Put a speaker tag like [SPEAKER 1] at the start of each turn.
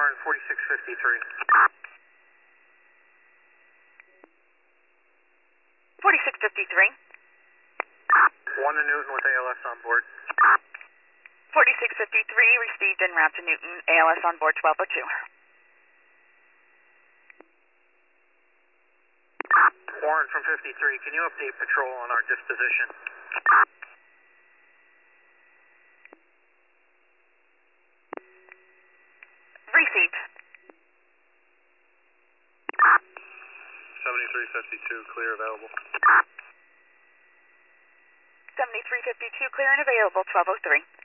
[SPEAKER 1] Warren 4653.
[SPEAKER 2] 4653.
[SPEAKER 1] 1 to Newton with ALS on board.
[SPEAKER 2] 4653, received en route to Newton, ALS on board 1202.
[SPEAKER 1] Warren from 53, can you update patrol on our disposition?
[SPEAKER 2] Received.
[SPEAKER 1] 7352, clear, available.
[SPEAKER 2] 7352, clear and available, 1203.